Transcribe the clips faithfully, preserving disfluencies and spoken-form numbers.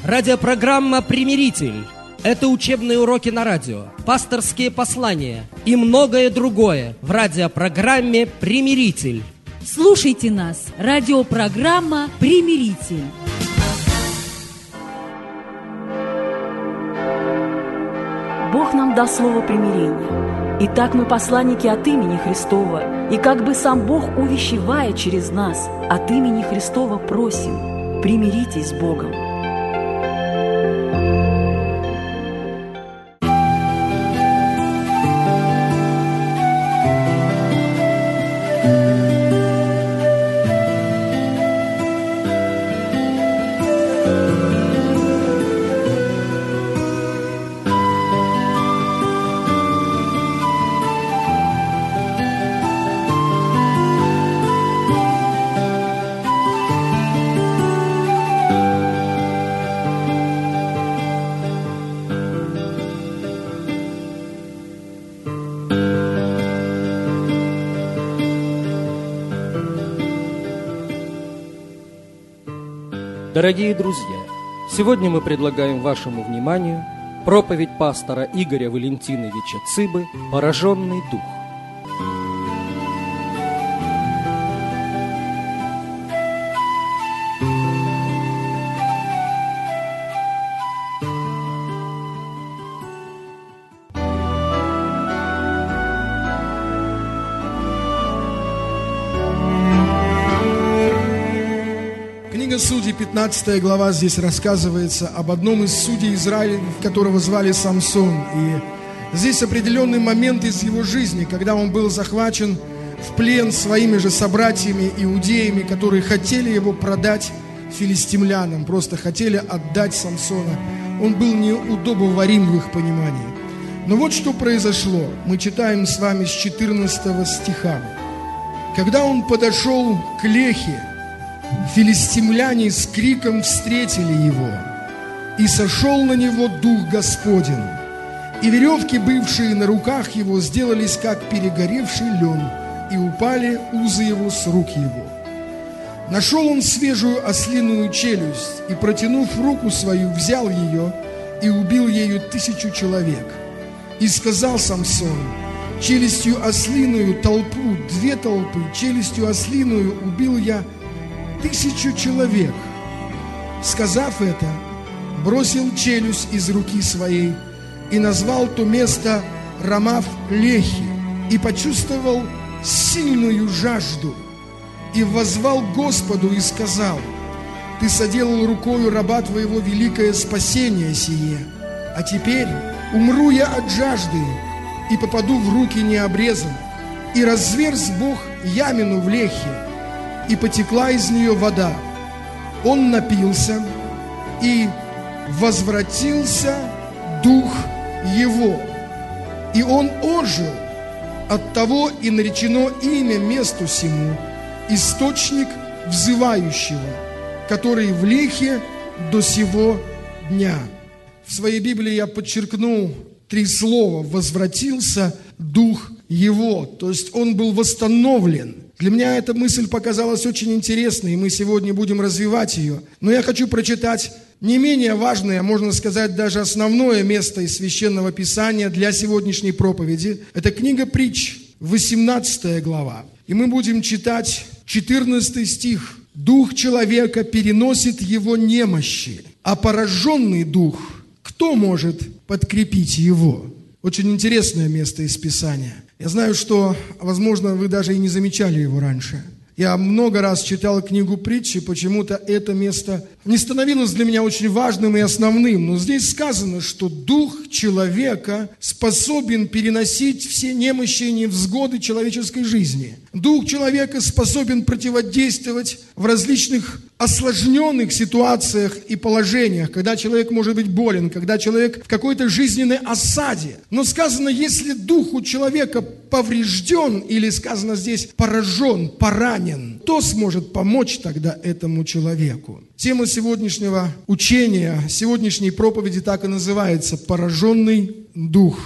Радиопрограмма «Примиритель». Это учебные уроки на радио, пасторские послания и многое другое в радиопрограмме «Примиритель». Слушайте нас. Радиопрограмма «Примиритель». Бог нам дал слово примирения. Итак, мы посланники от имени Христова, и как бы сам Бог, увещевая через нас, от имени Христова просим: примиритесь с Богом. Дорогие друзья, сегодня мы предлагаем вашему вниманию проповедь пастора Игоря Валентиновича Цыбы «Пораженный дух». Судей, пятнадцатая глава, здесь рассказывается об одном из судей Израиля, которого звали Самсон. И здесь определенный момент из его жизни, когда он был захвачен в плен своими же собратьями иудеями, которые хотели его продать филистимлянам, просто хотели отдать Самсона. Он был неудобоварим в их понимании. Но вот что произошло. Мы читаем с вами с четырнадцатого стиха. Когда он подошел к Лехе, филистимляне с криком встретили его, и сошел на него Дух Господень, и веревки, бывшие на руках его, сделались как перегоревший лен, и упали узы его с рук его. Нашел он свежую ослиную челюсть, и, протянув руку свою, взял ее и убил ею тысячу человек. И сказал Самсон: челюстью ослиную толпу, две толпы, челюстью ослиную убил я тысячу человек. Сказав это, бросил челюсть из руки своей и назвал то место Рамав-Лехи, и почувствовал сильную жажду, и воззвал к Господу и сказал: Ты соделал рукою раба Твоего великое спасение сие, а теперь умру я от жажды и попаду в руки необрезанных. И разверз Бог ямину в Лехе, и потекла из нее вода. Он напился, и возвратился дух его, и он ожил. Оттого и наречено имя месту сему источник взывающего, который в Лехе до сего дня. В своей Библии я подчеркнул три слова: возвратился дух его, то есть он был восстановлен. Для меня эта мысль показалась очень интересной, и мы сегодня будем развивать ее. Но я хочу прочитать не менее важное, можно сказать, даже основное место из Священного Писания для сегодняшней проповеди. Это книга Притч, восемнадцатая глава. И мы будем читать четырнадцатый стих. «Дух человека переносит его немощи, а пораженный дух, кто может подкрепить его?» Очень интересное место из Писания. Я знаю, что, возможно, вы даже и не замечали его раньше. Я много раз читал книгу Притчи, почему-то это место не становилось для меня очень важным и основным. Но здесь сказано, что дух человека способен переносить все немощи и невзгоды человеческой жизни. Дух человека способен противодействовать в различных осложненных ситуациях и положениях, когда человек может быть болен, когда человек в какой-то жизненной осаде. Но сказано, если дух у человека поврежден, или сказано здесь поражен, поранен, кто сможет помочь тогда этому человеку? Тема сегодняшнего учения, сегодняшней проповеди так и называется: «Пораженный дух».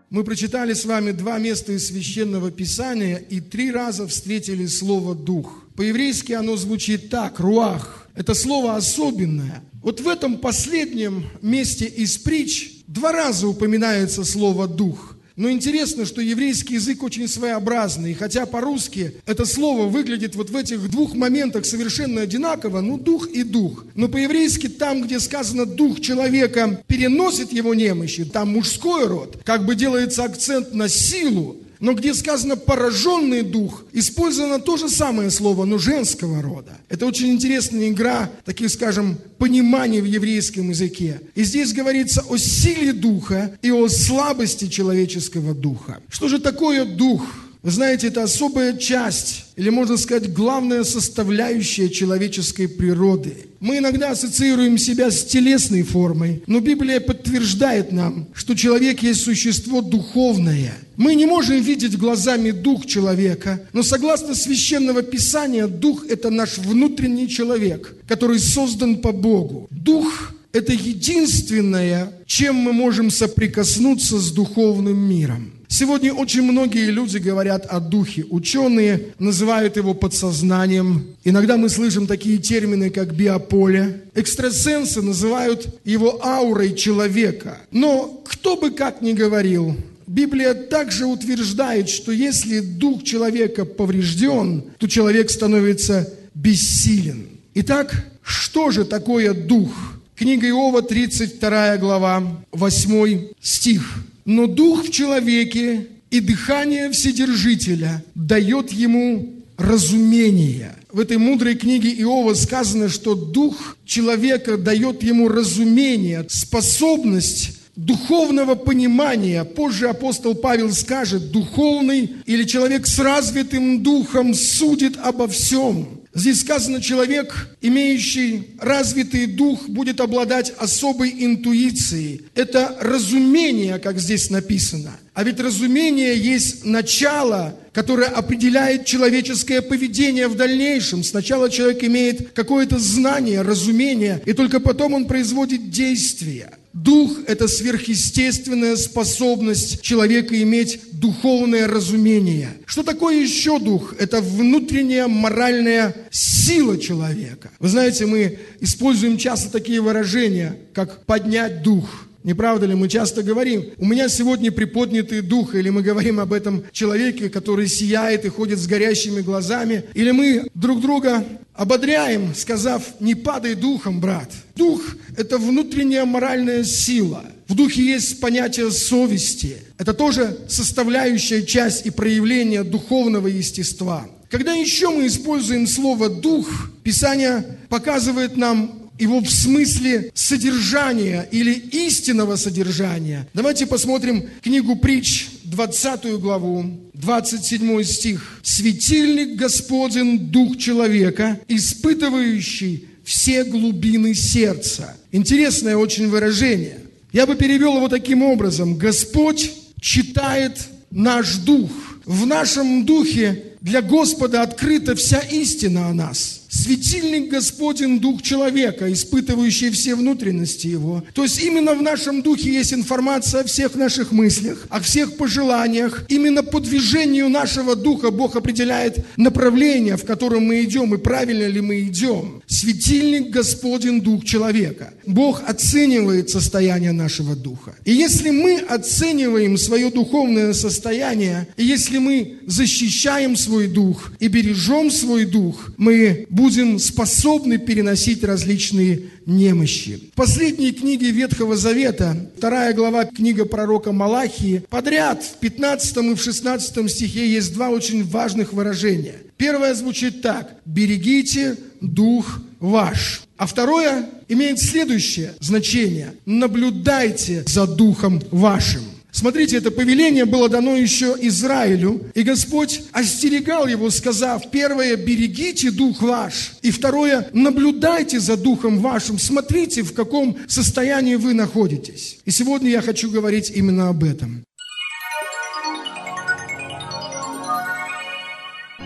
Мы прочитали с вами два места из Священного Писания и три раза встретили слово «дух». По-еврейски оно звучит так – «руах». Это слово особенное. Вот в этом последнем месте из притч два раза упоминается слово «дух». Но интересно, что еврейский язык очень своеобразный, и хотя по-русски это слово выглядит вот в этих двух моментах совершенно одинаково, ну, дух и дух. Но по-еврейски там, где сказано «дух человека переносит его немощи», там мужской род, как бы делается акцент на силу, но где сказано «пораженный дух», использовано то же самое слово, но женского рода. Это очень интересная игра, таких, скажем, пониманий в еврейском языке. И здесь говорится о силе духа и о слабости человеческого духа. Что же такое дух? Вы знаете, это особая часть, или можно сказать, главная составляющая человеческой природы. Мы иногда ассоциируем себя с телесной формой, но Библия подтверждает нам, что человек есть существо духовное. Мы не можем видеть глазами дух человека, но согласно Священного Писания, дух – это наш внутренний человек, который создан по Богу. Дух – это единственное, чем мы можем соприкоснуться с духовным миром. Сегодня очень многие люди говорят о духе. Ученые называют его подсознанием. Иногда мы слышим такие термины, как биополе. Экстрасенсы называют его аурой человека. Но кто бы как ни говорил, Библия также утверждает, что если дух человека поврежден, то человек становится бессилен. Итак, что же такое дух? Книга Иова, тридцать вторая глава, восьмой стих. «Но дух в человеке и дыхание Вседержителя дает ему разумение». В этой мудрой книге Иова сказано, что дух человека дает ему разумение, способность духовного понимания. Позже апостол Павел скажет, духовный или человек с развитым духом судит обо всем. Здесь сказано, человек, имеющий развитый дух, будет обладать особой интуицией. Это разумение, как здесь написано. А ведь разумение есть начало, которое определяет человеческое поведение в дальнейшем. Сначала человек имеет какое-то знание, разумение, и только потом он производит действия. Дух – это сверхъестественная способность человека иметь духовное разумение. Что такое еще дух? Это внутренняя моральная сила человека. Вы знаете, мы используем часто такие выражения, как «поднять дух». Не правда ли? Мы часто говорим, у меня сегодня приподнятый дух, или мы говорим об этом человеке, который сияет и ходит с горящими глазами, или мы друг друга ободряем, сказав, не падай духом, брат. Дух – это внутренняя моральная сила. В духе есть понятие совести. Это тоже составляющая часть и проявление духовного естества. Когда еще мы используем слово «дух», Писание показывает нам его в смысле содержания или истинного содержания. Давайте посмотрим книгу Притч, двадцатую главу, двадцать седьмой стих. «Светильник Господень, дух человека, испытывающий все глубины сердца». Интересное очень выражение. Я бы перевел его таким образом. Господь читает наш дух. В нашем духе для Господа открыта вся истина о нас. Светильник Господень, дух человека, испытывающий все внутренности его. То есть именно в нашем духе есть информация о всех наших мыслях, о всех пожеланиях. Именно по движению нашего духа Бог определяет направление, в котором мы идем, и правильно ли мы идем. Светильник Господень, дух человека. Бог оценивает состояние нашего духа. И если мы оцениваем свое духовное состояние, и если мы защищаем свой дух и бережем свой дух, мы будем способны переносить различные немощи. В последней книге Ветхого Завета, вторая глава, книга пророка Малахии, подряд в пятнадцатом и в шестнадцатом стихе есть два очень важных выражения. Первое звучит так: «Берегите дух ваш». А второе имеет следующее значение: «Наблюдайте за духом вашим». Смотрите, это повеление было дано еще Израилю, и Господь остерегал его, сказав, первое, берегите дух ваш, и второе, наблюдайте за духом вашим, смотрите, в каком состоянии вы находитесь. И сегодня я хочу говорить именно об этом.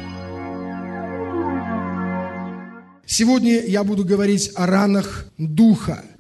Сегодня я буду говорить о ранах духа.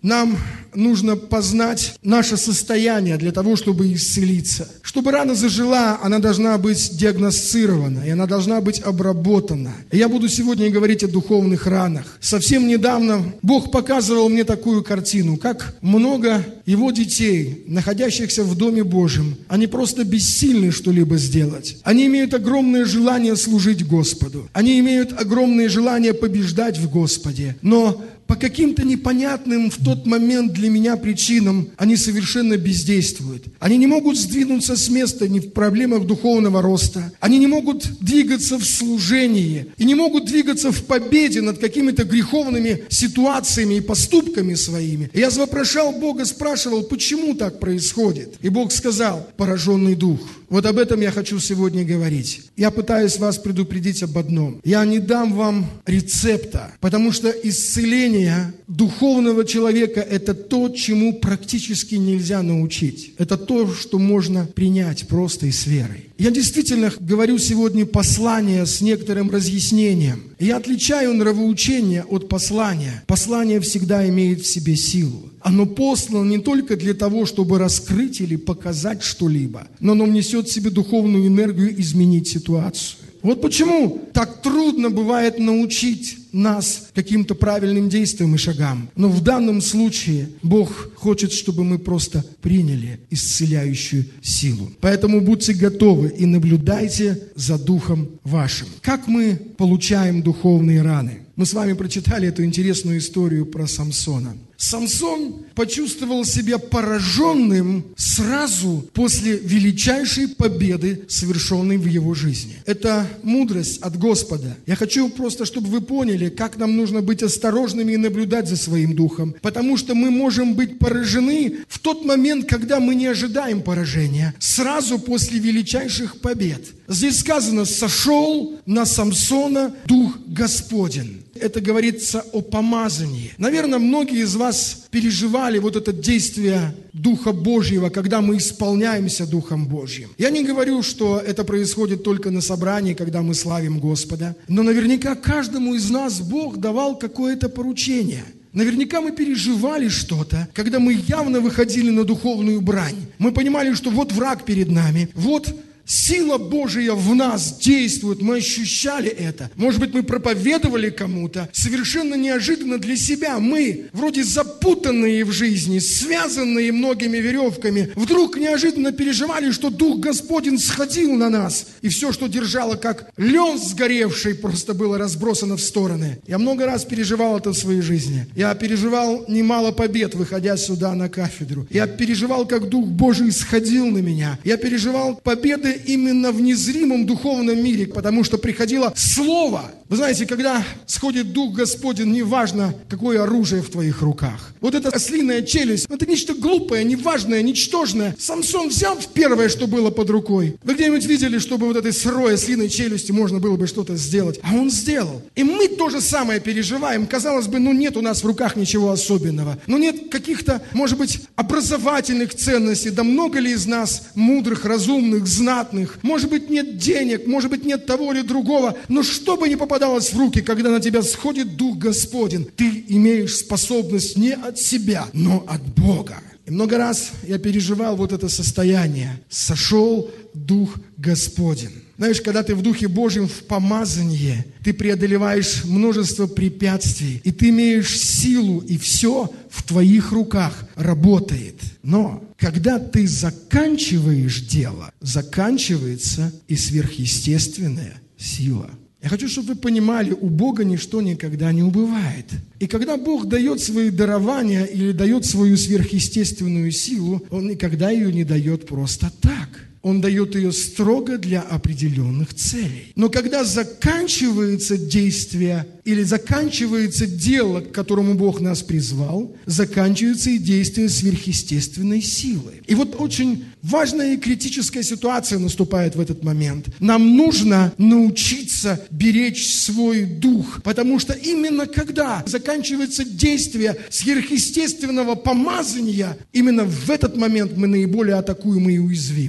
нам нужно познать наше состояние для того, чтобы исцелиться. Чтобы рана зажила, она должна быть диагностирована, и она должна быть обработана. И я буду сегодня говорить о духовных ранах. Совсем недавно Бог показывал мне такую картину, как много Его детей, находящихся в Доме Божьем, они просто бессильны что-либо сделать. Они имеют огромное желание служить Господу. Они имеют огромное желание побеждать в Господе. Но по каким-то непонятным в тот момент для меня причинам они совершенно бездействуют. Они не могут сдвинуться с места ни в проблемах духовного роста. Они не могут двигаться в служении и не могут двигаться в победе над какими-то греховными ситуациями и поступками своими. И я вопрошал Бога, спрашивал, почему так происходит. И Бог сказал: пораженный дух. Вот об этом я хочу сегодня говорить. Я пытаюсь вас предупредить об одном. Я не дам вам рецепта, потому что исцеление духовного человека – это то, чему практически нельзя научить. Это то, что можно принять просто и с верой. Я действительно говорю сегодня послание с некоторым разъяснением. Я отличаю нравоучение от послания. Послание всегда имеет в себе силу. Оно послано не только для того, чтобы раскрыть или показать что-либо, но оно несет в себе духовную энергию изменить ситуацию. Вот почему так трудно бывает научить нас каким-то правильным действиям и шагам. Но в данном случае Бог хочет, чтобы мы просто приняли исцеляющую силу. Поэтому будьте готовы и наблюдайте за духом вашим. Как мы получаем духовные раны? Мы с вами прочитали эту интересную историю про Самсона. Самсон почувствовал себя пораженным сразу после величайшей победы, совершенной в его жизни. Это мудрость от Господа. Я хочу просто, чтобы вы поняли, как нам нужно быть осторожными и наблюдать за своим духом. Потому что мы можем быть поражены в тот момент, когда мы не ожидаем поражения. Сразу после величайших побед. Здесь сказано: «Сошел на Самсона Дух Господень». Это говорится о помазании. Наверное, многие из вас переживали вот это действие Духа Божьего, когда мы исполняемся Духом Божьим. Я не говорю, что это происходит только на собрании, когда мы славим Господа, но наверняка каждому из нас Бог давал какое-то поручение. Наверняка мы переживали что-то, когда мы явно выходили на духовную брань. Мы понимали, что вот враг перед нами, вот сила Божия в нас действует, мы ощущали это. Может быть, мы проповедовали кому-то, совершенно неожиданно для себя. Мы, вроде запутанные в жизни, связанные многими веревками, вдруг неожиданно переживали, что Дух Господень сходил на нас. И все, что держало, как лен сгоревший, просто было разбросано в стороны. Я много раз переживал это в своей жизни. Я переживал немало побед, выходя сюда на кафедру. Я переживал, как Дух Божий сходил на меня. Я переживал победы именно в незримом духовном мире, потому что приходило Слово. Вы знаете, когда сходит Дух Господень, неважно, какое оружие в твоих руках. Вот эта ослиная челюсть, это нечто глупое, неважное, ничтожное. Самсон взял первое, что было под рукой. Вы где-нибудь видели, чтобы вот этой сырой ослиной челюсти можно было бы что-то сделать? А он сделал. И мы то же самое переживаем. Казалось бы, ну нет у нас в руках ничего особенного. Ну нет каких-то, может быть, образовательных ценностей. Да много ли из нас мудрых, разумных, знатных? Может быть, нет денег, может быть, нет того или другого. Но что бы ни попадалось в руки, когда на тебя сходит Дух Господень, ты имеешь способность не от себя, но от Бога. И много раз я переживал вот это состояние. Сошел Дух Господень. Знаешь, когда ты в Духе Божьем, в помазании, ты преодолеваешь множество препятствий, и ты имеешь силу, и все в твоих руках работает. Но когда ты заканчиваешь дело, заканчивается и сверхъестественная сила. Я хочу, чтобы вы понимали, у Бога ничто никогда не убывает. И когда Бог дает свои дарования или дает свою сверхъестественную силу, Он никогда ее не дает просто так. Он дает ее строго для определенных целей. Но когда заканчивается действие или заканчивается дело, к которому Бог нас призвал, заканчивается и действие сверхъестественной силы. И вот очень важная и критическая ситуация наступает в этот момент. Нам нужно научиться беречь свой дух, потому что именно когда заканчивается действие сверхъестественного помазания, именно в этот момент мы наиболее атакуемы и уязвимы. Ты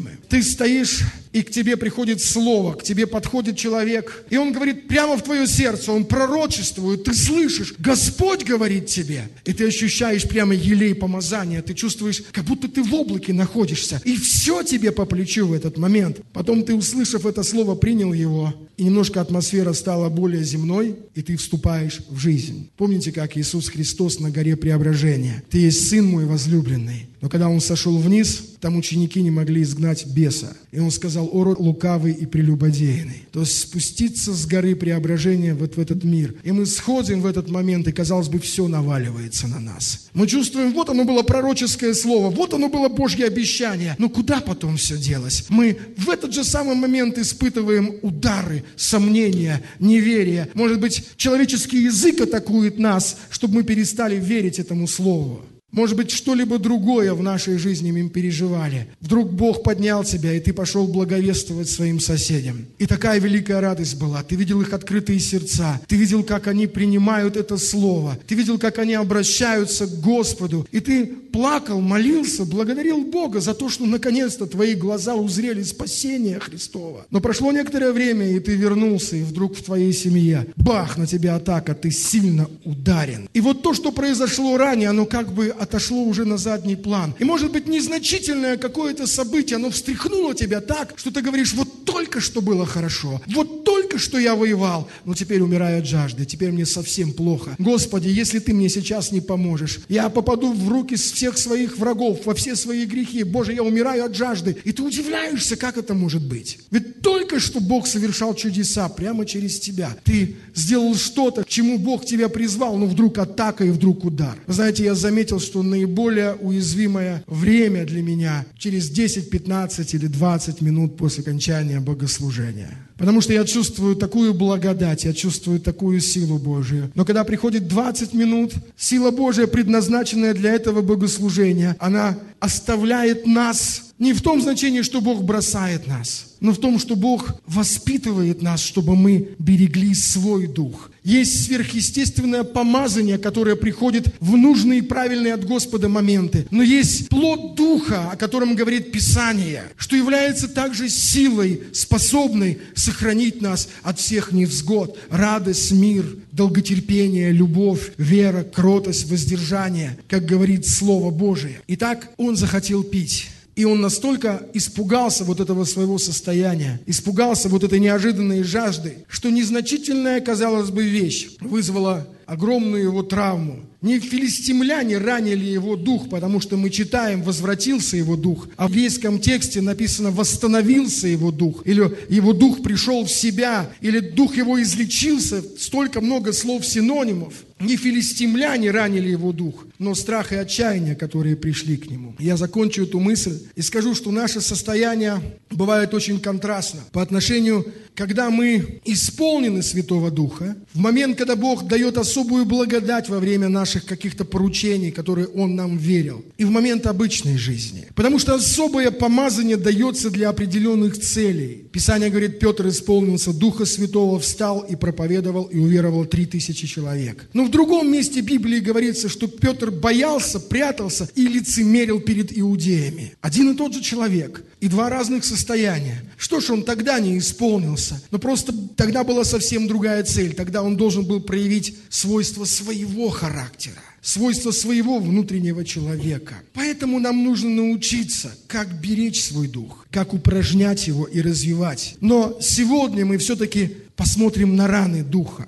стоишь, и к тебе приходит слово, к тебе подходит человек, и он говорит прямо в твое сердце, он пророчествует, ты слышишь, Господь говорит тебе, и ты ощущаешь прямо елей помазания, ты чувствуешь, как будто ты в облаке находишься, и все тебе по плечу в этот момент. Потом ты, услышав это слово, принял его, и немножко атмосфера стала более земной, и ты вступаешь в жизнь. Помните, как Иисус Христос на горе Преображения? Ты есть Сын мой возлюбленный. Но когда Он сошел вниз, там ученики не могли изгнать беса. И Он сказал: «О, род лукавый и прелюбодейный». То есть спуститься с горы Преображения вот в этот мир. И мы сходим в этот момент, и, казалось бы, все наваливается на нас. Мы чувствуем, вот оно было пророческое слово, вот оно было Божье обещание. Но куда потом все делось? Мы в этот же самый момент испытываем удары, сомнения, неверие. Может быть, человеческий язык атакует нас, чтобы мы перестали верить этому слову. Может быть, что-либо другое в нашей жизни мы переживали. Вдруг Бог поднял тебя, и ты пошел благовествовать своим соседям. И такая великая радость была. Ты видел их открытые сердца. Ты видел, как они принимают это слово. Ты видел, как они обращаются к Господу. И ты плакал, молился, благодарил Бога за то, что наконец-то твои глаза узрели спасение Христова. Но прошло некоторое время, и ты вернулся, и вдруг в твоей семье бах, на тебя атака, ты сильно ударен. И вот то, что произошло ранее, оно как бы отошло уже на задний план. И может быть незначительное какое-то событие, оно встряхнуло тебя так, что ты говоришь: вот только что было хорошо, вот только что я воевал, но теперь умираю от жажды, теперь мне совсем плохо. Господи, если ты мне сейчас не поможешь, я попаду в руки всех своих врагов, во все свои грехи. Боже, я умираю от жажды. И ты удивляешься, как это может быть. Ведь только что Бог совершал чудеса прямо через тебя. Ты сделал что-то, к чему Бог тебя призвал, но вдруг атака и вдруг удар. Вы знаете, я заметил, что наиболее уязвимое время для меня через десять, пятнадцать или двадцать минут после окончания богослужения. Потому что я чувствую такую благодать, я чувствую такую силу Божию. Но когда приходит двадцать минут, сила Божия, предназначенная для этого богослужения, она оставляет нас не в том значении, что Бог бросает нас, но в том, что Бог воспитывает нас, чтобы мы берегли свой дух. Есть сверхъестественное помазание, которое приходит в нужные и правильные от Господа моменты. Но есть плод Духа, о котором говорит Писание, что является также силой, способной сохранить нас от всех невзгод. Радость, мир, долготерпение, любовь, вера, кротость, воздержание, как говорит Слово Божие. Итак, он захотел пить. И он настолько испугался вот этого своего состояния, испугался вот этой неожиданной жажды, что незначительная, казалось бы, вещь вызвала огромную его травму. Не филистимляне ранили его дух, потому что мы читаем «возвратился его дух», а в еврейском тексте написано «восстановился его дух», или «его дух пришел в себя», или «дух его излечился», столько много слов-синонимов. Не филистимляне ранили его дух, но страх и отчаяние, которые пришли к нему. Я закончу эту мысль и скажу, что наше состояние бывает очень контрастно по отношению, когда мы исполнены Святого Духа, в момент, когда Бог дает особую благодать во время наших каких-то поручений, которые Он нам верил, и в момент обычной жизни. Потому что особое помазание дается для определенных целей. Писание говорит, Петр исполнился Духа Святого, встал и проповедовал, и уверовал три тысячи человек. Но в другом месте Библии говорится, что Петр боялся, прятался и лицемерил перед иудеями. Один и тот же человек, и два разных состояния. Что ж, он тогда не исполнился, но просто тогда была совсем другая цель. Тогда он должен был проявить свойства своего характера, свойства своего внутреннего человека. Поэтому нам нужно научиться, как беречь свой дух, как упражнять его и развивать. Но сегодня мы все-таки посмотрим на раны духа.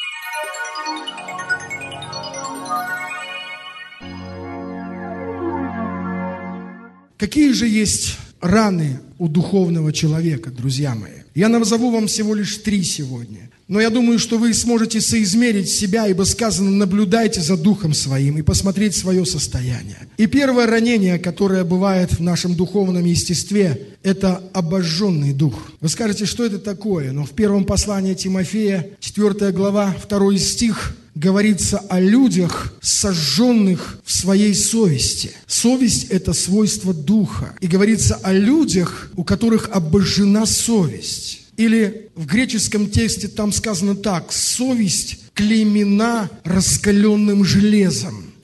Какие же есть раны у духовного человека, друзья мои? Я назову вам всего лишь три сегодня. Но я думаю, что вы сможете соизмерить себя, ибо сказано, наблюдайте за духом своим и посмотреть свое состояние. И первое ранение, которое бывает в нашем духовном естестве, это обожженный дух. Вы скажете, что это такое? Но в первом послании Тимофея, четвёртая глава, второй стих, говорится о людях, сожженных в своей совести. Совесть – это свойство духа. И говорится о людях, у которых обожжена совесть. Или в греческом тексте там сказано так: совесть клеймена раскаленным железом.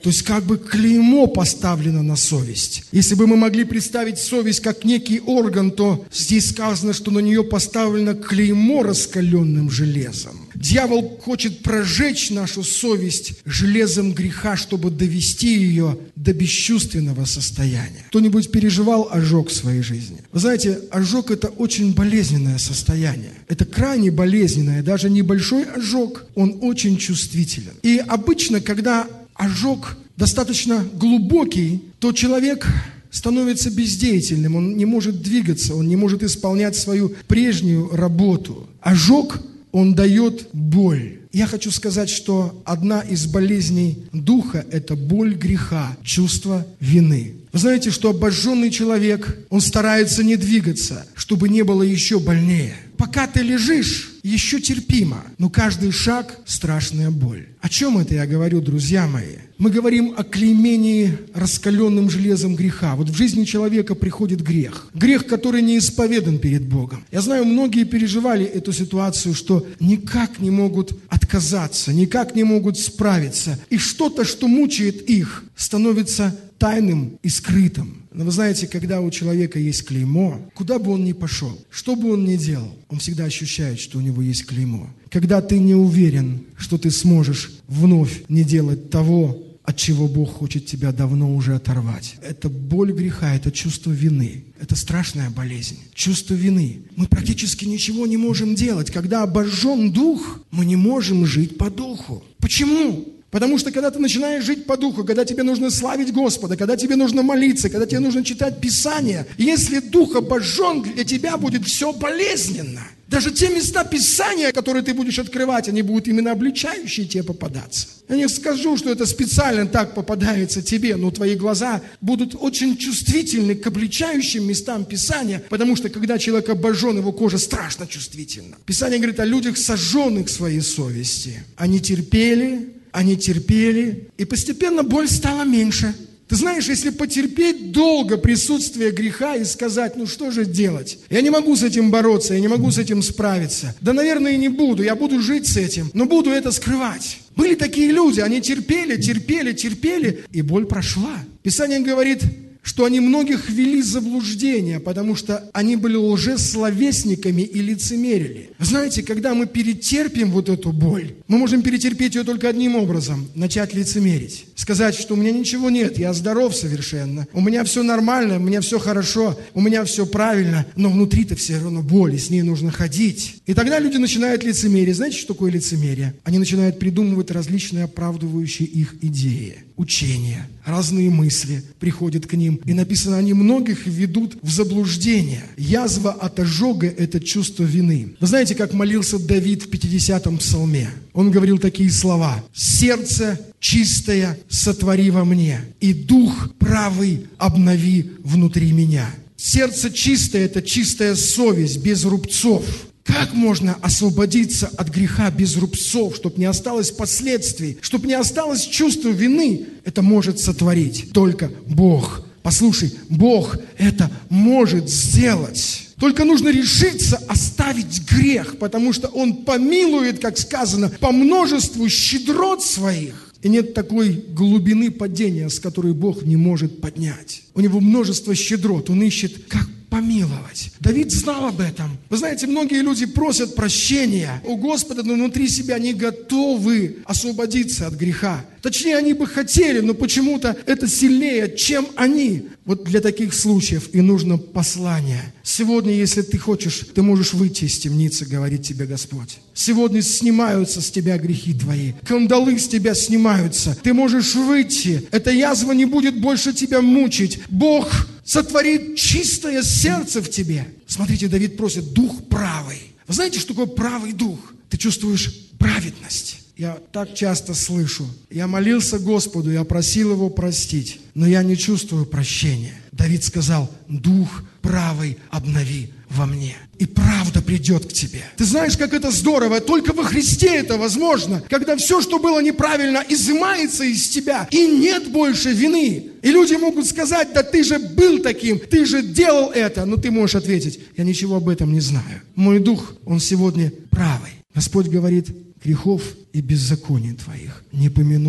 То есть как бы клеймо поставлено на совесть. Если бы мы могли представить совесть как некий орган, то здесь сказано, что на нее поставлено клеймо раскаленным железом. Дьявол хочет прожечь нашу совесть железом греха, чтобы довести ее до бесчувственного состояния. Кто-нибудь переживал ожог в своей жизни? Вы знаете, ожог – это очень болезненное состояние. Это крайне болезненное, даже небольшой ожог, он очень чувствителен. И обычно, когда ожог достаточно глубокий, то человек становится бездеятельным, он не может двигаться, он не может исполнять свою прежнюю работу. Ожог, он дает боль. Я хочу сказать, что одна из болезней духа – это боль греха, чувство вины. Вы знаете, что обожженный человек, он старается не двигаться, чтобы не было еще больнее. Пока ты лежишь, еще терпимо, но каждый шаг – страшная боль. О чем это я говорю, друзья мои? Мы говорим о клеймении раскаленным железом греха. Вот в жизни человека приходит грех. Грех, который не исповедан перед Богом. Я знаю, многие переживали эту ситуацию, что никак не могут отказаться, никак не могут справиться. И что-то, что мучает их, становится тайным и скрытым. Но вы знаете, когда у человека есть клеймо, куда бы он ни пошел, что бы он ни делал, он всегда ощущает, что у него есть клеймо. Когда ты не уверен, что ты сможешь вновь не делать того, от чего Бог хочет тебя давно уже оторвать. Это боль греха, это чувство вины. Это страшная болезнь. Чувство вины. Мы практически ничего не можем делать. Когда обожжен дух, мы не можем жить по духу. Почему? Потому что когда ты начинаешь жить по духу, когда тебе нужно славить Господа, когда тебе нужно молиться, когда тебе нужно читать Писание, если дух обожжен, для тебя будет все болезненно. Даже те места Писания, которые ты будешь открывать, они будут именно обличающие тебе попадаться. Я не скажу, что это специально так попадается тебе, но твои глаза будут очень чувствительны к обличающим местам Писания, потому что когда человек обожжен, его кожа страшно чувствительна. Писание говорит о людях, сожженных своей совести. Они терпели, они терпели, и постепенно боль стала меньше. Ты знаешь, если потерпеть долго присутствие греха и сказать, ну что же делать? Я не могу с этим бороться, я не могу с этим справиться. Да, наверное, и не буду, я буду жить с этим, но буду это скрывать. Были такие люди, они терпели, терпели, терпели, и боль прошла. Писание говорит, что они многих ввели в заблуждение, потому что они были лжесловесниками и лицемерили. Знаете, когда мы перетерпим вот эту боль, мы можем перетерпеть ее только одним образом – начать лицемерить. Сказать, что у меня ничего нет, я здоров совершенно, у меня все нормально, у меня все хорошо, у меня все правильно, но внутри-то все равно боль, и с ней нужно ходить. И тогда люди начинают лицемерить. Знаете, что такое лицемерие? Они начинают придумывать различные оправдывающие их идеи, учения, разные мысли приходят к ним. И написано, они многих ведут в заблуждение. Язва от ожога – это чувство вины. Вы знаете, как молился Давид в пятидесятом псалме? Он говорил такие слова: «Сердце чистое сотвори во мне, и дух правый обнови внутри меня». Сердце чистое – это чистая совесть, без рубцов. Как можно освободиться от греха без рубцов, чтобы не осталось последствий, чтобы не осталось чувства вины? Это может сотворить только Бог. Послушай, Бог это может сделать. Только нужно решиться оставить грех, потому что Он помилует, как сказано, по множеству щедрот своих. И нет такой глубины падения, с которой Бог не может поднять. У Него множество щедрот, Он ищет, как помиловать. Давид знал об этом. Вы знаете, многие люди просят прощения у Господа, но внутри себя не готовы освободиться от греха. Точнее, они бы хотели, но почему-то это сильнее, чем они. Вот для таких случаев и нужно послание. Сегодня, если ты хочешь, ты можешь выйти из темницы, говорит тебе Господь. Сегодня снимаются с тебя грехи твои. Кандалы с тебя снимаются. Ты можешь выйти. Эта язва не будет больше тебя мучить. Бог сотворит чистое сердце в тебе. Смотрите, Давид просит дух правый. Вы знаете, что такое правый дух? Ты чувствуешь праведность. Я так часто слышу. Я молился Господу, я просил Его простить, но я не чувствую прощения. Давид сказал: дух правый обнови во мне. И правда придет к тебе. Ты знаешь, как это здорово. Только во Христе это возможно. Когда все, что было неправильно, изымается из тебя. И нет больше вины. И люди могут сказать: да ты же был таким, ты же делал это. Но ты можешь ответить: я ничего об этом не знаю. Мой дух, он сегодня правый. Господь говорит: грехов и беззаконий твоих не помяну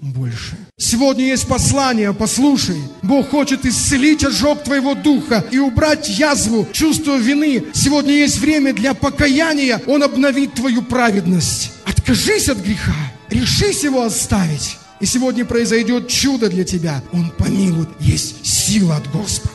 больше. Сегодня есть послание, послушай. Бог хочет исцелить ожог твоего духа и убрать язву, чувство вины. Сегодня есть время для покаяния. Он обновит твою праведность. Откажись от греха. Решись его оставить. И сегодня произойдет чудо для тебя. Он помилует. Есть сила от Господа.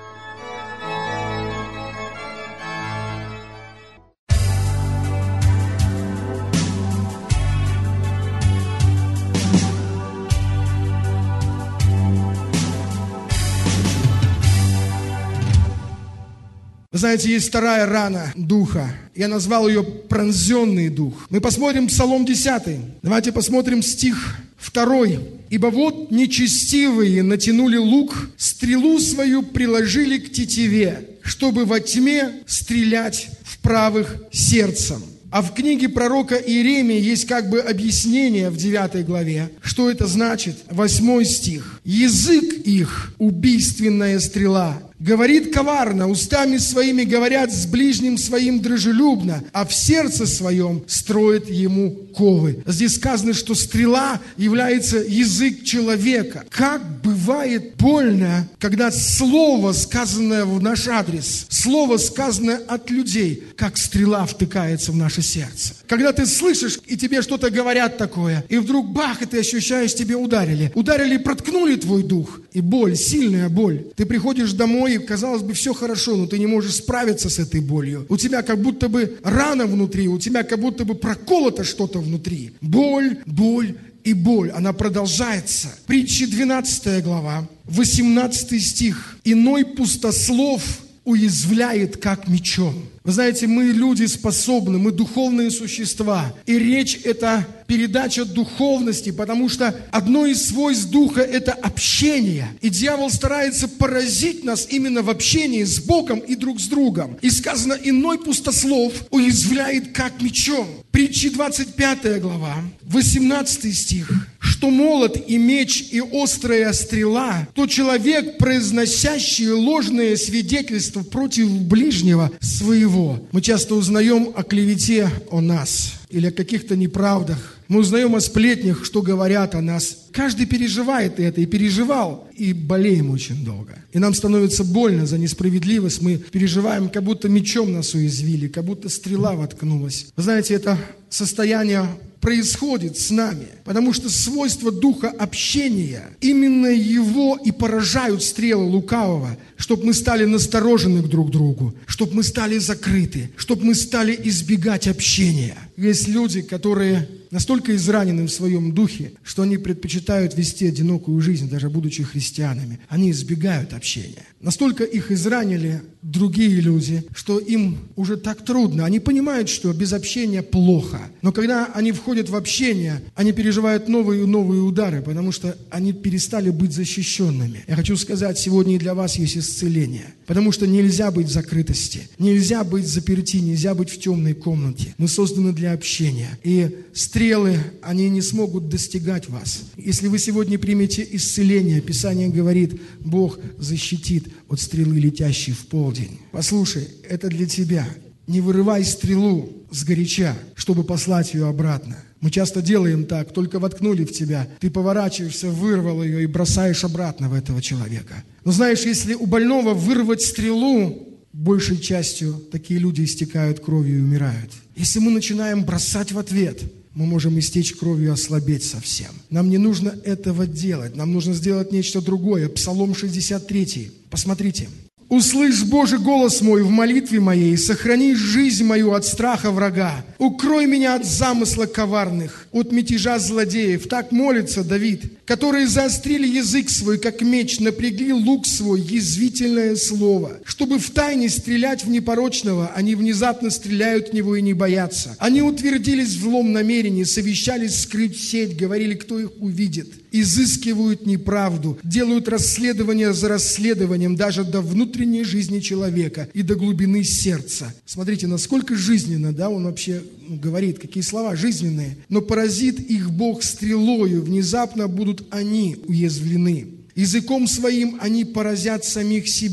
Вы знаете, есть вторая рана духа. Я назвал ее пронзенный дух. Мы посмотрим Псалом десятый. Давайте посмотрим стих второй. «Ибо вот нечестивые натянули лук, стрелу свою приложили к тетиве, чтобы во тьме стрелять в правых сердцем». А в книге пророка Иеремии есть как бы объяснение в девятой главе. Что это значит? Восьмой стих. «Язык их – убийственная стрела. Говорит коварно, устами своими говорят с ближним своим дружелюбно, а в сердце своем строят ему ковы». Здесь сказано, что стрела является язык человека. Как бывает больно, когда слово, сказанное в наш адрес, слово, сказанное от людей, как стрела втыкается в наше сердце. Когда ты слышишь, и тебе что-то говорят такое, и вдруг бах, и ты ощущаешь, тебе ударили. Ударили, проткнули твой дух, и боль, сильная боль. Ты приходишь домой, и, казалось бы, все хорошо, но ты не можешь справиться с этой болью. У тебя как будто бы рана внутри, у тебя как будто бы проколото что-то внутри. Боль, боль и боль, она продолжается. Притчи двенадцатая глава, восемнадцатый стих. «Иной пустослов уязвляет, как мечом». Вы знаете, мы люди способны, мы духовные существа. И речь – это передача духовности, потому что одно из свойств духа – это общение. И дьявол старается поразить нас именно в общении с Богом и друг с другом. И сказано, иной пустослов уязвляет, как мечом. Притчи двадцать пятая глава, восемнадцатый стих. «Что молот и меч и острая стрела, то человек, произносящий ложное свидетельство против ближнего своего». Мы часто узнаем о клевете о нас или о каких-то неправдах. Мы узнаем о сплетнях, что говорят о нас. Каждый переживает это и переживал, и болеем очень долго. И нам становится больно за несправедливость. Мы переживаем, как будто мечом нас уязвили, как будто стрела воткнулась. Вы знаете, это состояние происходит с нами, потому что свойства духа общения, именно его и поражают стрелы лукавого, чтобы мы стали насторожены друг к другу, чтобы мы стали закрыты, чтобы мы стали избегать общения. Есть люди, которые настолько изранены в своем духе, что они предпочитают вести одинокую жизнь, даже будучи христианами. Они избегают общения. Настолько их изранили другие люди, что им уже так трудно. Они понимают, что без общения плохо. Но когда они входят в общение, они переживают новые и новые удары, потому что они перестали быть защищенными. Я хочу сказать, сегодня и для вас есть исцеление. Потому что нельзя быть в закрытости, нельзя быть в заперти, нельзя быть в темной комнате. Мы созданы для общения. И стрелы, они не смогут достигать вас. Если вы сегодня примете исцеление, Писание говорит, Бог защитит от стрелы, летящей в полдень. Послушай, это для тебя. Не вырывай стрелу сгоряча, чтобы послать ее обратно. Мы часто делаем так, только воткнули в тебя, ты поворачиваешься, вырвал ее и бросаешь обратно в этого человека. Но знаешь, если у больного вырвать стрелу, большей частью такие люди истекают кровью и умирают. Если мы начинаем бросать в ответ, мы можем истечь кровью и ослабеть совсем. Нам не нужно этого делать, нам нужно сделать нечто другое. Псалом шестьдесят три. Посмотрите. «Услышь, Боже, голос мой в молитве моей, сохрани жизнь мою от страха врага. Укрой меня от замысла коварных, от мятежа злодеев». Так молится Давид, которые заострили язык свой, как меч, напрягли лук свой, язвительное слово. Чтобы втайне стрелять в непорочного, они внезапно стреляют в него и не боятся. Они утвердились в злом намерении, совещались скрыть сеть, говорили, кто их увидит. Изыскивают неправду, делают расследование за расследованием, даже до внутренней жизни человека и до глубины сердца. Смотрите, насколько жизненно, да, он вообще говорит, какие слова жизненные. «Но поразит их Бог стрелою, внезапно будут они уязвлены. Языком своим они поразят самих себя.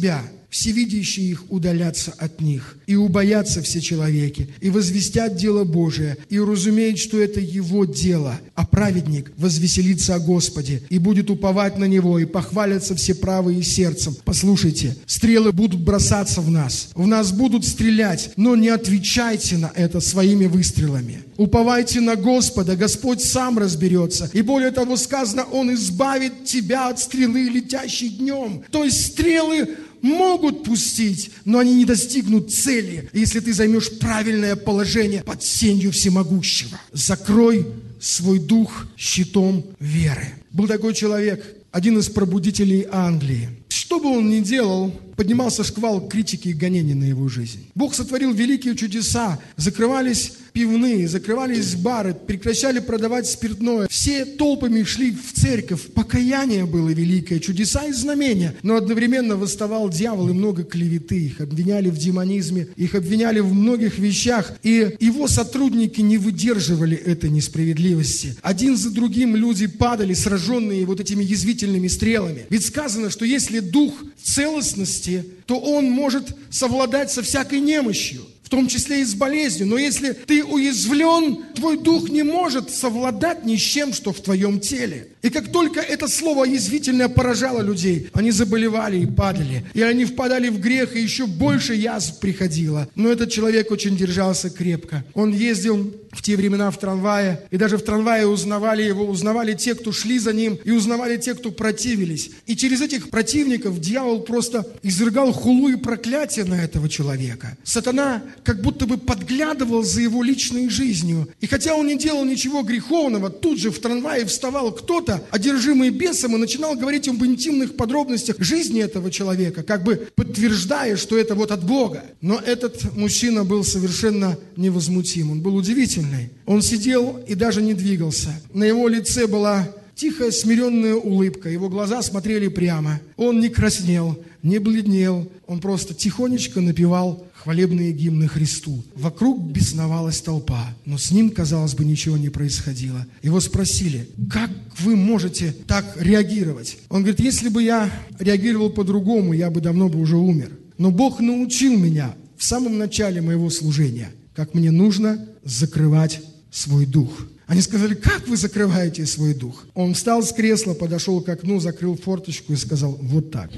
всевидящие их удалятся от них, и убоятся все человеки, и возвестят дело Божие, и уразумеют, что это Его дело. А праведник возвеселится о Господе, и будет уповать на Него, и похвалятся все правые сердцем. Послушайте, стрелы будут бросаться в нас, в нас будут стрелять, но не отвечайте на это своими выстрелами. Уповайте на Господа, Господь сам разберется. И более того сказано, Он избавит тебя от стрелы, летящей днем. То есть стрелы могут пустить, но они не достигнут цели, если ты займешь правильное положение под сенью всемогущего. Закрой свой дух щитом веры. Был такой человек, один из пробудителей Англии. Что бы он ни делал, поднимался шквал критики и гонений на его жизнь. Бог сотворил великие чудеса. Закрывались пивные, закрывались бары, прекращали продавать спиртное. Все толпами шли в церковь. Покаяние было великое, чудеса и знамения. Но одновременно восставал дьявол, и много клеветы. Их обвиняли в демонизме, их обвиняли в многих вещах. И его сотрудники не выдерживали этой несправедливости. Один за другим люди падали, сраженные вот этими язвительными стрелами. Ведь сказано, что если дух целостности, то он может совладать со всякой немощью, в том числе и с болезнью. Но если ты уязвлен, твой дух не может совладать ни с чем, что в твоем теле. И как только это слово язвительное поражало людей, они заболевали и падали. И они впадали в грех, и еще больше язв приходило. Но этот человек очень держался крепко. Он ездил в те времена в трамвае, и даже в трамвае узнавали его, узнавали те, кто шли за ним, и узнавали те, кто противились. И через этих противников дьявол просто изрыгал хулу и проклятие на этого человека. Сатана как будто бы подглядывал за его личной жизнью. И хотя он не делал ничего греховного, тут же в трамвае вставал кто-то, одержимый бесом, и начинал говорить об интимных подробностях жизни этого человека, как бы подтверждая, что это вот от Бога. Но этот мужчина был совершенно невозмутим, он был удивительный. Он сидел и даже не двигался. На его лице была тихая, смиренная улыбка, его глаза смотрели прямо. Он не краснел, не бледнел, он просто тихонечко напевал хвалебные гимны Христу. Вокруг бесновалась толпа, но с ним, казалось бы, ничего не происходило. Его спросили: как вы можете так реагировать? Он говорит: если бы я реагировал по-другому, я бы давно бы уже умер. Но Бог научил меня в самом начале моего служения, как мне нужно закрывать свой дух. Они сказали: как вы закрываете свой дух? Он встал с кресла, подошел к окну, закрыл форточку и сказал: вот так.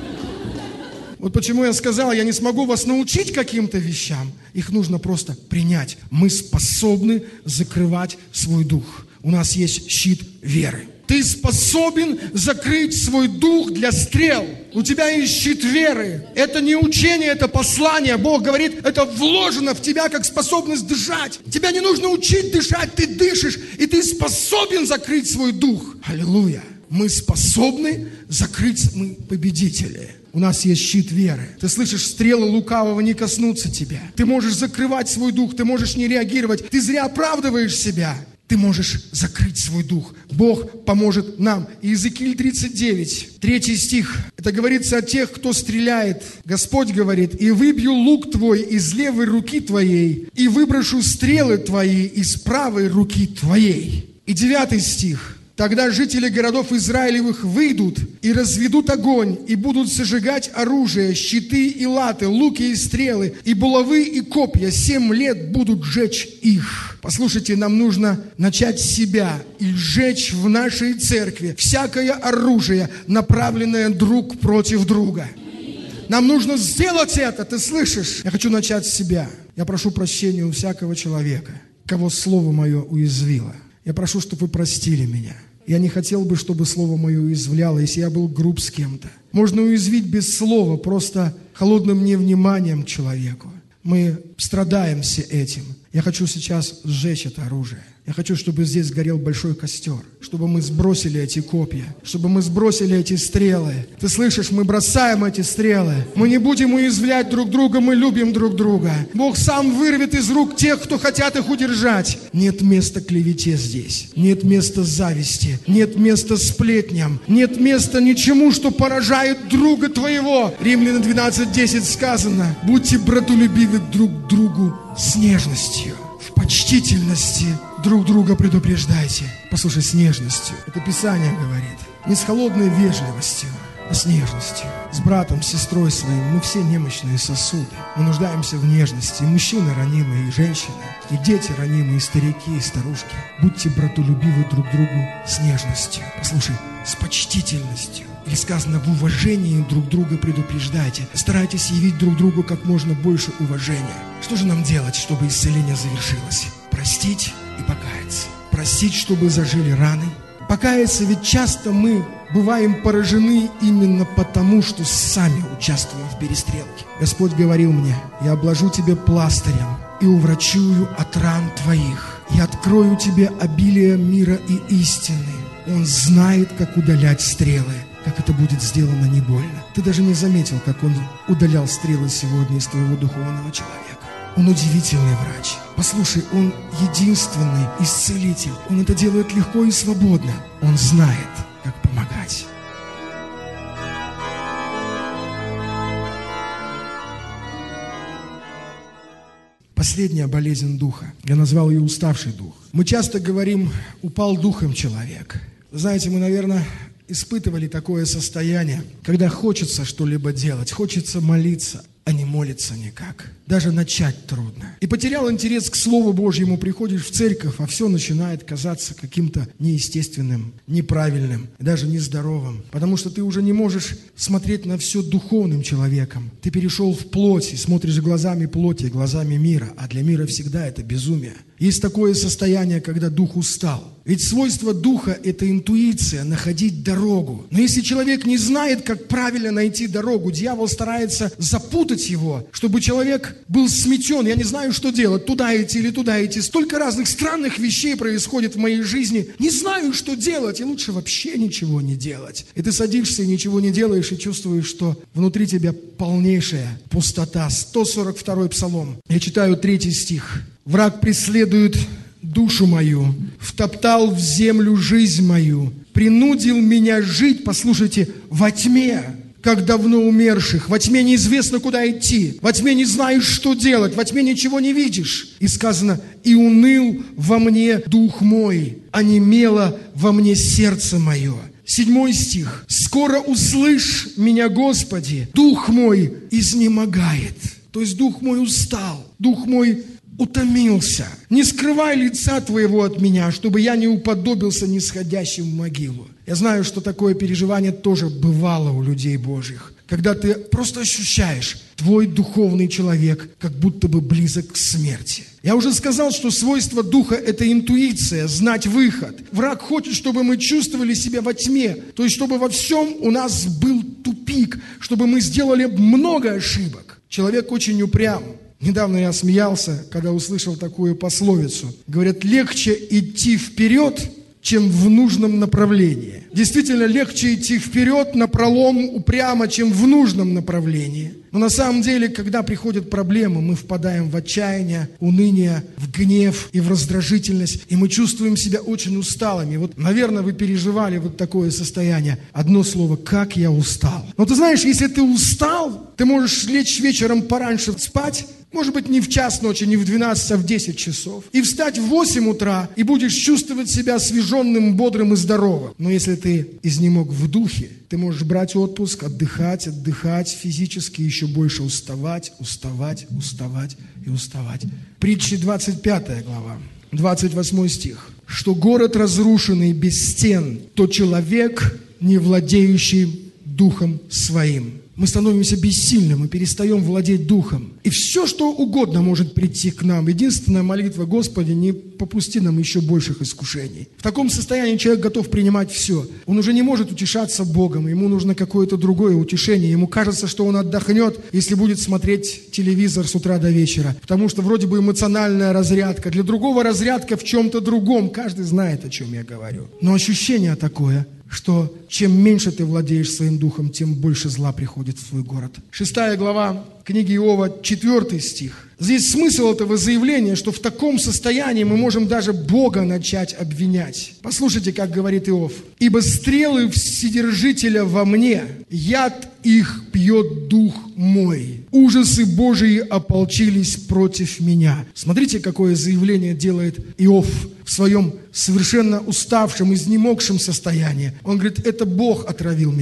Вот почему я сказал, я не смогу вас научить каким-то вещам. Их нужно просто принять. Мы способны закрывать свой дух. У нас есть щит веры. Ты способен закрыть свой дух для стрел. У тебя есть щит веры. Это не учение, это послание. Бог говорит, это вложено в тебя как способность дышать. Тебя не нужно учить дышать, ты дышишь, и ты способен закрыть свой дух. Аллилуйя. Мы способны закрыть, мы победители. У нас есть щит веры. Ты слышишь, стрелы лукавого не коснутся тебя. Ты можешь закрывать свой дух, ты можешь не реагировать. Ты зря оправдываешь себя. Ты можешь закрыть свой дух. Бог поможет нам. Иезекииль тридцать девять, третий стих. Это говорится о тех, кто стреляет. Господь говорит: «И выбью лук твой из левой руки твоей, и выброшу стрелы твои из правой руки твоей». И девятый стих. Тогда жители городов Израилевых выйдут и разведут огонь, и будут сожигать оружие, щиты и латы, луки и стрелы, и булавы и копья. Семь лет будут жечь их. Послушайте, нам нужно начать с себя и сжечь в нашей церкви всякое оружие, направленное друг против друга. Нам нужно сделать это, ты слышишь? Я хочу начать с себя. Я прошу прощения у всякого человека, кого слово мое уязвило. Я прошу, чтобы вы простили меня. Я не хотел бы, чтобы слово мое уязвляло, если я был груб с кем-то. Можно уязвить без слова, просто холодным невниманием к человеку. Мы страдаем все этим. Я хочу сейчас сжечь это оружие. Я хочу, чтобы здесь сгорел большой костер, чтобы мы сбросили эти копья, чтобы мы сбросили эти стрелы. Ты слышишь, мы бросаем эти стрелы. Мы не будем уязвлять друг друга, мы любим друг друга. Бог сам вырвет из рук тех, кто хотят их удержать. Нет места клевете здесь. Нет места зависти. Нет места сплетням. Нет места ничему, что поражает друга твоего. Римлянам двенадцать десять сказано: будьте братолюбивы друг к другу с нежностью, в почтительности друг друга предупреждайте. Послушай, с нежностью. Это Писание говорит. Не с холодной вежливостью. а с нежностью. С братом, с сестрой своим мы все немощные сосуды. Мы нуждаемся в нежности. И мужчины ранимые, и женщины, и дети ранимые, и старики, и старушки. Будьте братолюбивы друг другу с нежностью. Послушай, с почтительностью. Или сказано, в уважении друг друга предупреждайте. Старайтесь явить друг другу как можно больше уважения. Что же нам делать, чтобы исцеление завершилось? Простить и покаяться. Простить, чтобы зажили раны. Покаяться, ведь часто мы бываем поражены именно потому, что сами участвуем в перестрелке. Господь говорил мне, я обложу тебя пластырем и уврачую от ран твоих. Я открою тебе обилие мира и истины. Он знает, как удалять стрелы, как это будет сделано не больно. Ты даже не заметил, как он удалял стрелы сегодня из твоего духовного человека. Он удивительный врач. Послушай, он единственный исцелитель. Он это делает легко и свободно. Он знает, как помогать. Последняя болезнь духа. Я назвал ее уставший дух. Мы часто говорим, упал духом человек. Знаете, мы, наверное, испытывали такое состояние, когда хочется что-либо делать, хочется молиться, а не молиться никак. Даже начать трудно. И потерял интерес к Слову Божьему, приходишь в церковь, а все начинает казаться каким-то неестественным, неправильным, даже нездоровым. Потому что ты уже не можешь смотреть на все духовным человеком. Ты перешел в плоть и смотришь глазами плоти, глазами мира. А для мира всегда это безумие. Есть такое состояние, когда дух устал. Ведь свойство духа – это интуиция, находить дорогу. Но если человек не знает, как правильно найти дорогу, дьявол старается запутать его, чтобы человек был сметен. Я не знаю, что делать, туда идти или туда идти. Столько разных странных вещей происходит в моей жизни. Не знаю, что делать, и лучше вообще ничего не делать. И ты садишься и ничего не делаешь, и чувствуешь, что внутри тебя полнейшая пустота. сто сорок второй Псалом. Я читаю третий стих. «Враг преследует душу мою, втоптал в землю жизнь мою, принудил меня жить, послушайте, во тьме, как давно умерших. Во тьме неизвестно, куда идти. Во тьме не знаешь, что делать. Во тьме ничего не видишь». И сказано, «И уныл во мне дух мой, онемело во мне сердце мое». Седьмой стих. «Скоро услышь меня, Господи, дух мой изнемогает». То есть дух мой устал, дух мой утомился. «Не скрывай лица Твоего от меня, чтобы я не уподобился нисходящим в могилу». Я знаю, что такое переживание тоже бывало у людей Божьих, когда ты просто ощущаешь, твой духовный человек как будто бы близок к смерти. Я уже сказал, что свойство духа – это интуиция, знать выход. Враг хочет, чтобы мы чувствовали себя во тьме, то есть чтобы во всем у нас был тупик, чтобы мы сделали много ошибок. Человек очень упрям. Недавно я смеялся, когда услышал такую пословицу. Говорят, легче идти вперед, чем в нужном направлении. Действительно, легче идти вперед напролом упрямо, чем в нужном направлении. Но на самом деле, когда приходят проблемы, мы впадаем в отчаяние, уныние, в гнев и в раздражительность, и мы чувствуем себя очень усталыми. Вот, наверное, вы переживали вот такое состояние. Одно слово, как я устал. Но ты знаешь, если ты устал, ты можешь лечь вечером пораньше спать, может быть, не в час ночи, не в двенадцать, а в десять часов. И встать в восемь утра, и будешь чувствовать себя освеженным, бодрым и здоровым. Но если ты изнемог в духе, ты можешь брать отпуск, отдыхать, отдыхать физически, еще больше уставать, уставать, уставать и уставать. Притчи двадцать пятая глава, двадцать восьмой стих. «Что город разрушенный без стен, то человек, не владеющий духом своим». Мы становимся бессильны, мы перестаем владеть духом. И все, что угодно может прийти к нам. Единственная молитва: Господи, не попусти нам еще больших искушений. В таком состоянии человек готов принимать все. Он уже не может утешаться Богом, ему нужно какое-то другое утешение. Ему кажется, что он отдохнет, если будет смотреть телевизор с утра до вечера. Потому что вроде бы эмоциональная разрядка. Для другого разрядка в чем-то другом. Каждый знает, о чем я говорю. Но ощущение такое, что чем меньше ты владеешь своим духом, тем больше зла приходит в твой город. Шестая глава книги Иова, четвертый стих. Здесь смысл этого заявления, что в таком состоянии мы можем даже Бога начать обвинять. Послушайте, как говорит Иов. «Ибо стрелы Вседержителя во мне, яд их пьет дух мой. Ужасы Божии ополчились против меня». Смотрите, какое заявление делает Иов в своем совершенно уставшем, изнемогшем состоянии. Он говорит, это Бог отравил меня.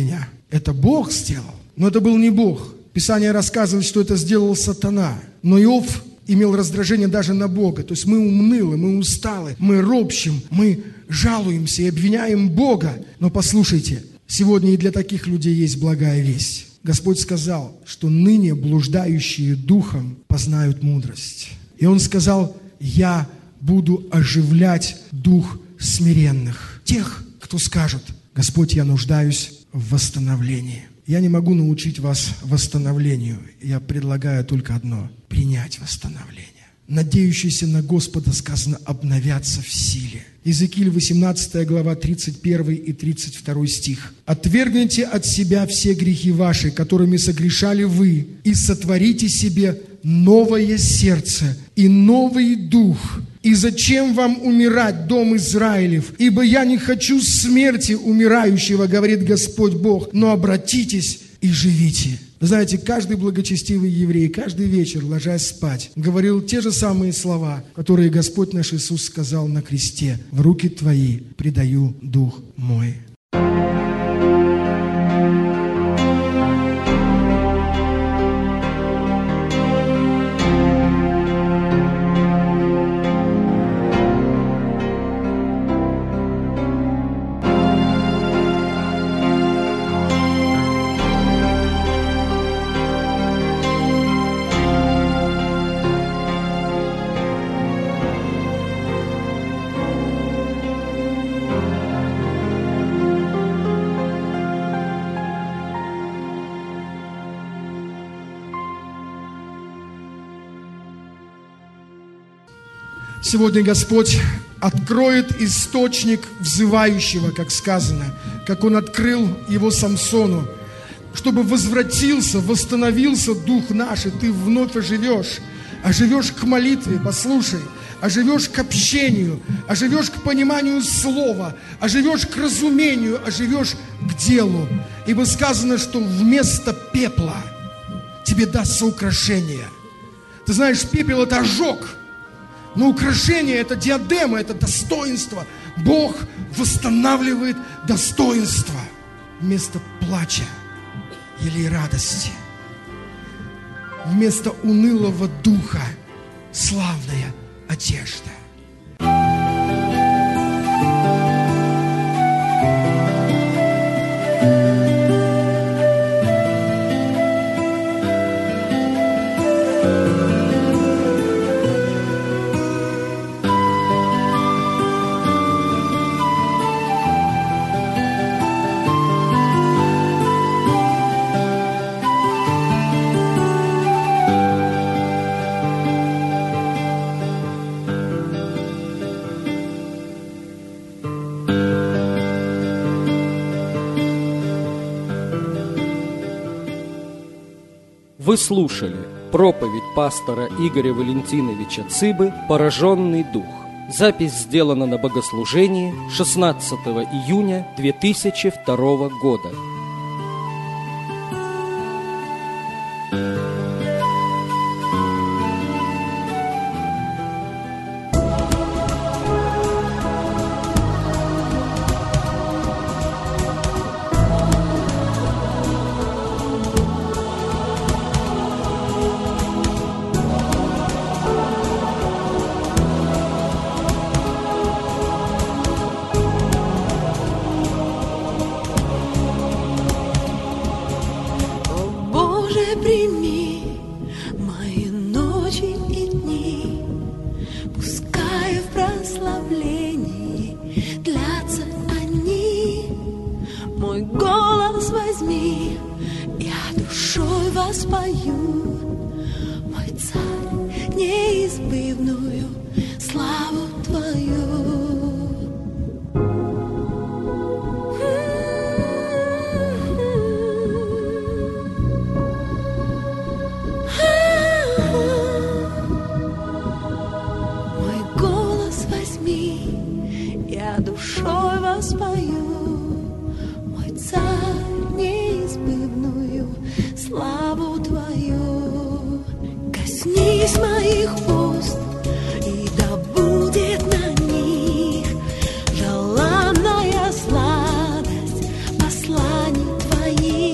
Это Бог сделал. Но это был не Бог. Писание рассказывает, что это сделал сатана. Но Иов имел раздражение даже на Бога. То есть мы унылы, мы усталы, мы ропщим, мы жалуемся и обвиняем Бога. Но послушайте, сегодня и для таких людей есть благая весть. Господь сказал, что ныне блуждающие духом познают мудрость. И Он сказал: я буду оживлять дух смиренных. Тех, кто скажет: Господь, я нуждаюсь в восстановлении. Я не могу научить вас восстановлению. Я предлагаю только одно – принять восстановление. Надеющиеся на Господа, сказано, обновятся в силе. Иезекииль восемнадцатая глава, тридцать первый и тридцать второй стих. «Отвергните от себя все грехи ваши, которыми согрешали вы, и сотворите себе новое сердце и новый дух. И зачем вам умирать, дом Израилев? Ибо я не хочу смерти умирающего, говорит Господь Бог, но обратитесь и живите». Знаете, каждый благочестивый еврей, каждый вечер, ложась спать, говорил те же самые слова, которые Господь наш Иисус сказал на кресте: «В руки Твои предаю дух мой». Сегодня Господь откроет источник взывающего, как сказано, как Он открыл его Самсону, чтобы возвратился, восстановился дух наш, и ты вновь оживешь, оживешь к молитве, послушай, оживешь к общению, оживешь к пониманию слова, оживешь к разумению, оживешь к делу. Ибо сказано, что вместо пепла тебе дастся украшение. Ты знаешь, пепел – это ожог. Но украшение – это диадема, это достоинство. Бог восстанавливает достоинство вместо плача или радости. Вместо унылого духа славная одежда. Вы слушали проповедь пастора Игоря Валентиновича Цыбы «Пораженный дух». Запись сделана на богослужении шестнадцатого июня две тысячи второго года. Коснись моих уст, и да будет на них желанная сладость посланий Твоих.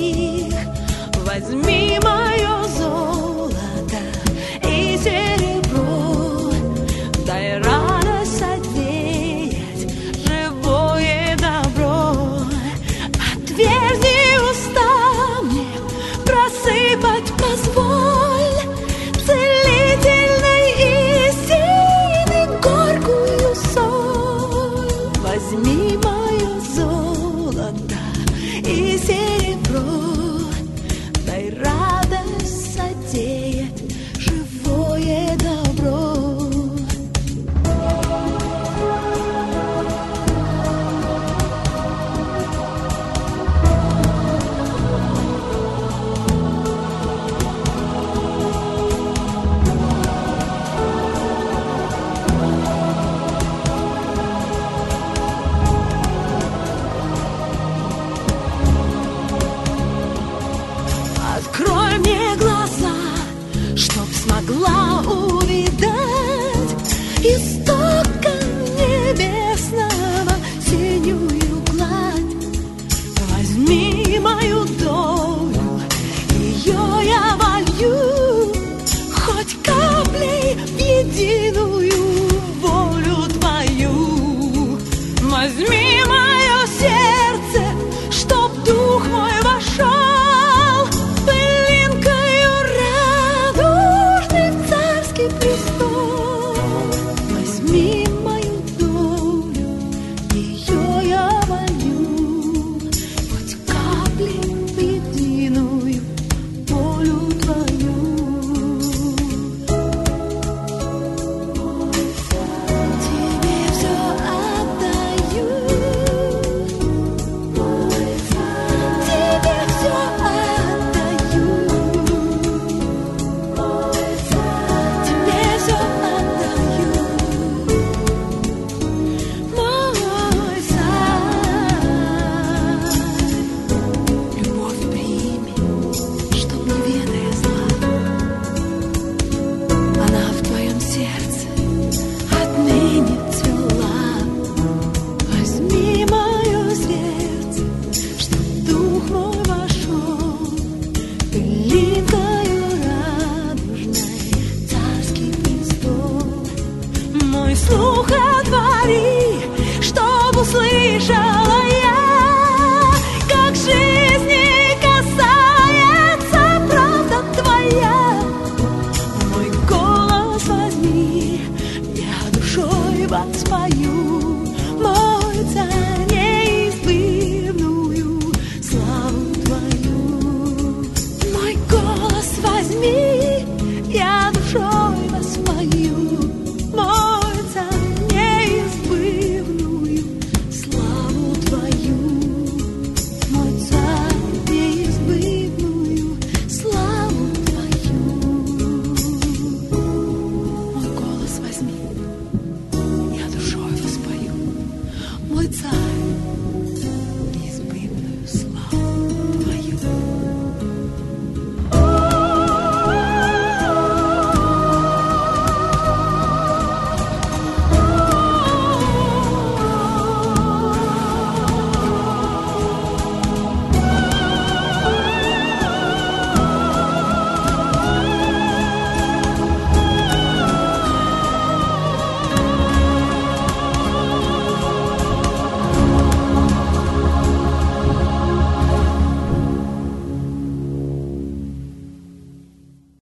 история.